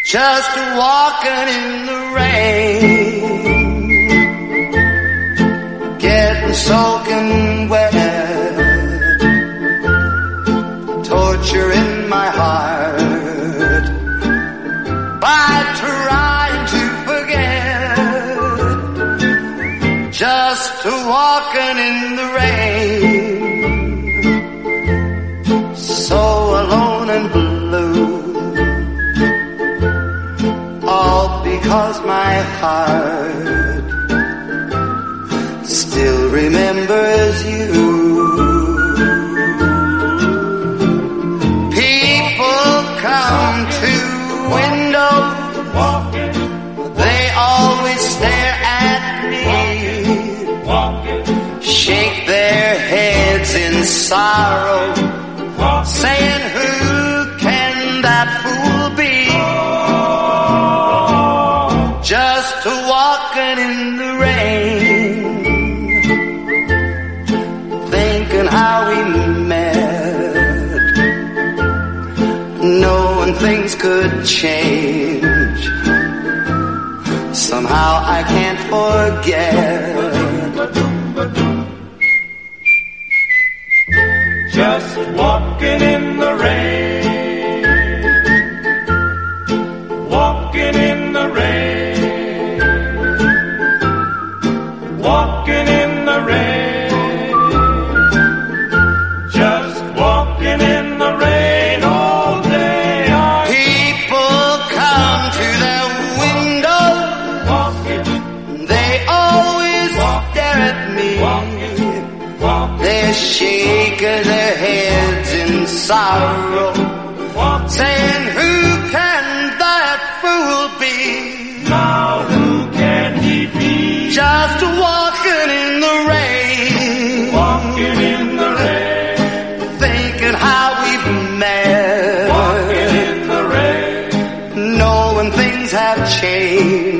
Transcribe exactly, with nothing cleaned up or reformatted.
just walking in the rain, getting soaking wet, torture in my heart by trying to forget, just walking in the rain, so alone and blue, all because my heart still remembers you. People come to windows, they always stare at me, shake their heads in sorrow, saying, who can that fool be? Just walking in the rain, thinking how we met, knowing things could change. Somehow I can't forget. Just walking in the rain, walking in the rain, walking in the rain, just walking in the rain all day. People come to their windows, Walking, they always stare at me, walking, walking, they shake their heads in sorrow, walking. saying, who can that fool be? Now who can he be? Just walking in the rain, Walking in the rain, thinking how we've met, walking in the rain. knowing things have changed.